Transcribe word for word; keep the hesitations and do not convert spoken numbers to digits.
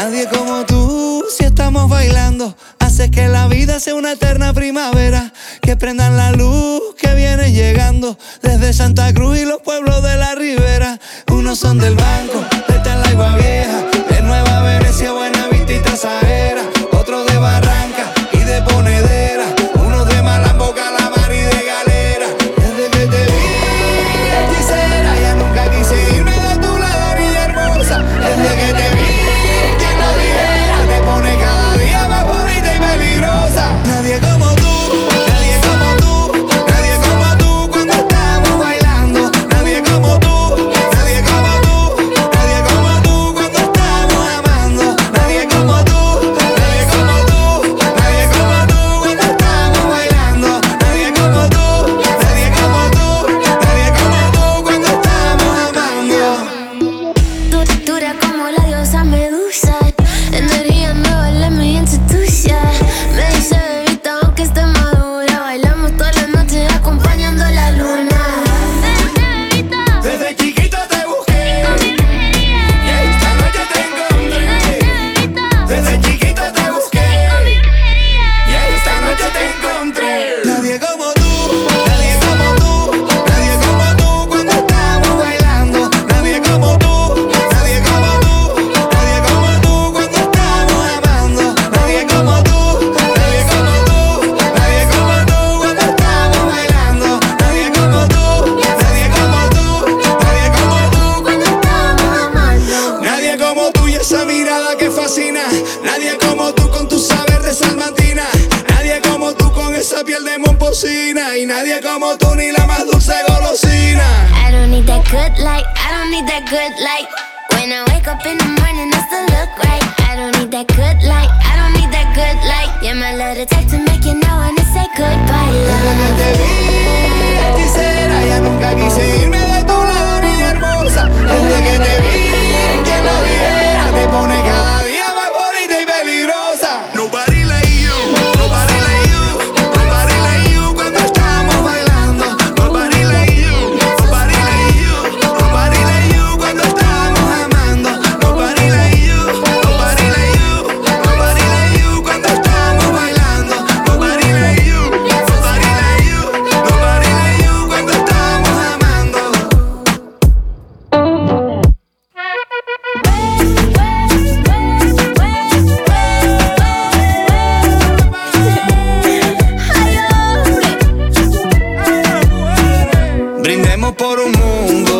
Nadie como tú, si estamos bailando, hace que la vida sea una eterna primavera. Que prendan la luz que viene llegando desde Santa Cruz y los pueblos de la ribera. Unos son del Banco, de Talaiba Vieja, de Nueva Venecia, Buenavista y Tazaera. Otros de Barranca y de Ponedera, unos de Malambo, Calamar y de Galera. Desde que te vi, hechicera, ya nunca quise irme de tu lado, niña hermosa. Desde que te vi, quien lo dijera, te pone cada día más bonita y peligrosa. Nadie como tú. Y nadie como tú, ni la más dulce golosina. I don't need that good light, I don't need that good light. When I wake up in the morning, I still look right. I don't need that good light, I don't need that good light. Yeah, my love the type to make you know when to say goodbye, love. Desde que te vi, hechicera, ya nunca quise irme de tu lado, niña hermosa. Desde que te vi, quien lo dijera, te pone cada día más bonita y peligrosa. Nobody like you, nobody like you. Por un mundo